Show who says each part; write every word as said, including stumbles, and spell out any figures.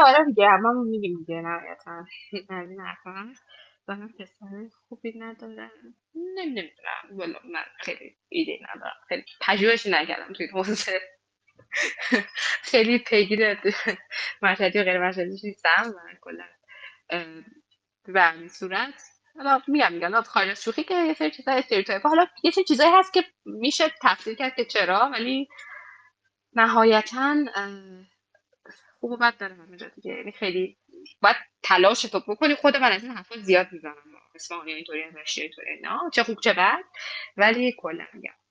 Speaker 1: آره دیگه هممون میگیم دیگه نهایتا از این حرفا دارم پسر خوبی نداره. نمی نمیدونم والا من خیلی ایده ندارم، خیلی تجربهش نکردم توی این حوزه. خیلی پیگیر مشهدی و غیر مشهدیش نیستم و کلا اه، به همین صورت حالا میگم میگم حالا خارج از شوخی که یه سری چیزای استریوتایپ، حالا یه سری چیزایی هست که میشه تفسیر کرد که چرا، ولی نهایتا خوب و بد داره همه جا دیگه. یعنی خیلی باید تلاش تو بکنی. خود من از این حرفا زیاد میزنم، اسفانی اینطوری نشه اینطوری نه، چه خوب چه بد، ولی کلا میگم